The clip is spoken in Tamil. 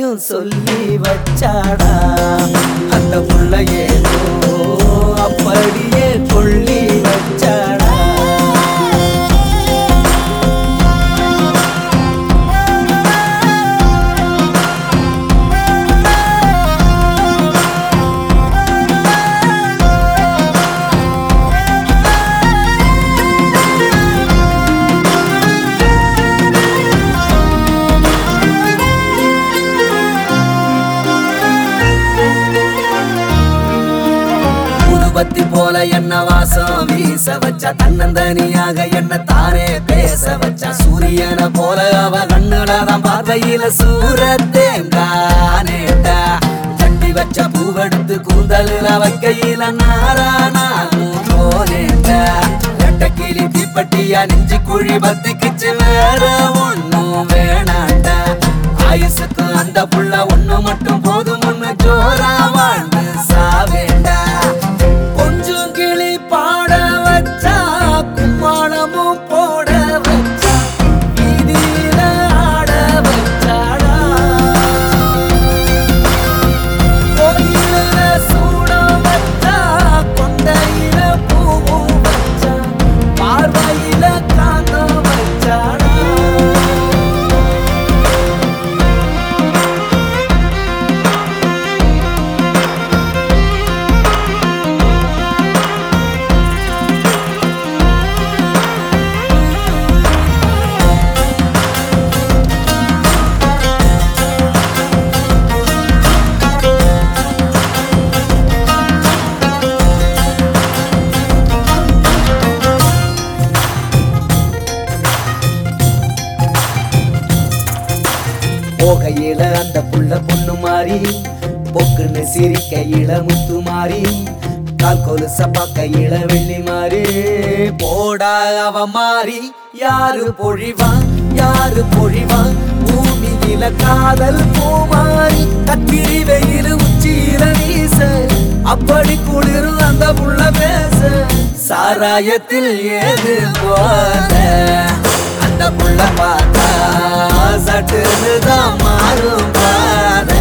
கதையும் சொல்லி வச்சாடா அந்த புள்ள ஏதோ அப்படியே கொள்ளி வச்சாடா. பத்தி போல என்ன வாசம் வீச வச்சா தன்னந்தனியாக என்ன தானே பேச வச்சா சூரியனை போல அவ கண்ணுலதான் பார்வையில சூரத்தேங்கானேட்டா தட்டி வச்ச பூவெடுத்து கூந்தலுல வைக்கையில நாரானாலும் போனேட்டா ரெட்டக்கிளி தீப்பட்டியா நெஞ்சு குழி பத்திக்குச்சு வேற ஒண்ணும் வேணாண்டா ஆயுசுக்கு அந்த புள்ள ஒண்ணு மட்டும் போதும் ஒண்ணு ஜோரா வாழ்ந்து சாவேண்டா. கொஞ்சம் கிளி பாட வச்சா கும்மாளமும் போட வச்சா வீதியில ஆட வச்சாடா கோயில சூட வச்சா கொண்டையில பூவும் வச்சா பார்வையில காந்த வச்சாடா. போகையில அந்த புள்ள பொண்ணு மாறி பொக்குன்னு சிரிக்கையில முத்து மாறி கால் கொலுச பக்கையில வெள்ளி மாறி போடா அவ மாறி யாரு பொழிவான் யாரு பொழிவான் பூமியில காதல் பூமாரி கத்திரி வெயில் உச்சியில வீச அப்படி குளிரும் அந்த புள்ள பேச சாராயத்தில் ஏது போல அந்த புள்ள பார்த்தா சட்டுன்னு தான் மாறும் பாத